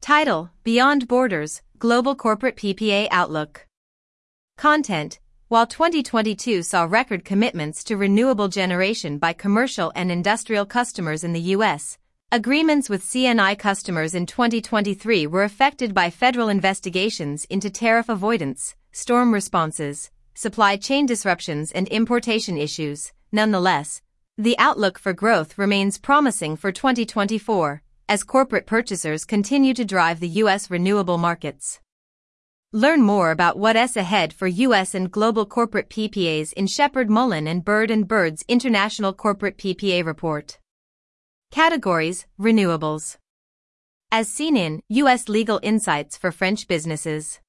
Title: Beyond Borders, Global Corporate PPA Outlook. Content: While 2022 saw record commitments to renewable generation by commercial and industrial customers in the U.S., agreements with C&I customers in 2023 were affected by federal investigations into tariff avoidance, storm responses, supply chain disruptions, and importation issues. Nonetheless, the outlook for growth remains promising for 2024, as corporate purchasers continue to drive the U.S. renewable markets. Learn more about what's ahead for U.S. and global corporate PPAs in Sheppard Mullin and Bird & Bird's International Corporate PPA Report. Categories: Renewables. As seen in U.S. Legal Insights for French Businesses.